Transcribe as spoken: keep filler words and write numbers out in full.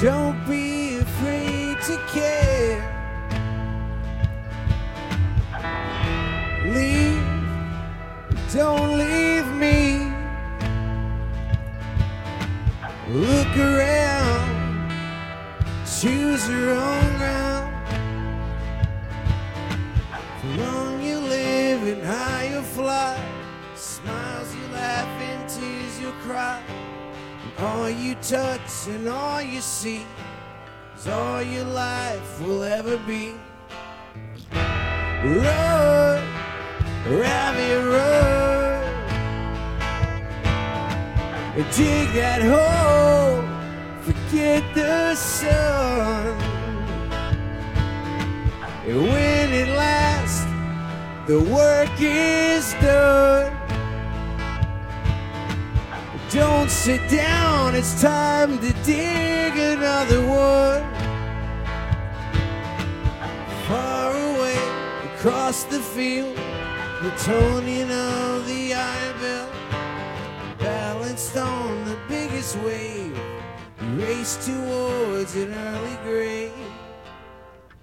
Don't be afraid to care. Leave, don't leave me. Look around, choose your own ground. For long you live and high you fly, smiles you laugh and tears you cry. And all you touch and all you see is all your life will ever be. Road, Ravi Road, dig that hole, forget the sun. And when at last the work is done, don't sit down, it's time to dig another one. Far away across the field, the toning of the iron bell, balanced on the biggest wave, you race towards an early grave.